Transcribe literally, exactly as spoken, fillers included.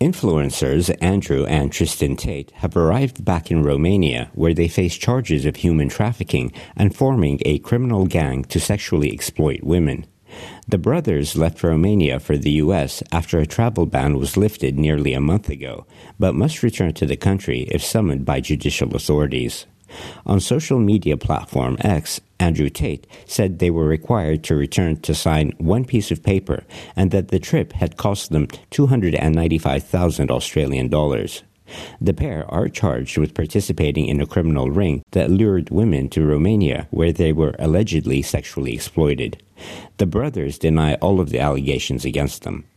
Influencers Andrew and Tristan Tate have arrived back in Romania, where they face charges of human trafficking and forming a criminal gang to sexually exploit women. The brothers left Romania for the U S after a travel ban was lifted nearly a month ago, but must return to the country if summoned by judicial authorities. On social media platform X, Andrew Tate said they were required to return to sign one piece of paper and that the trip had cost them two hundred ninety-five thousand Australian dollars. The pair are charged with participating in a criminal ring that lured women to Romania, where they were allegedly sexually exploited. The brothers deny all of the allegations against them.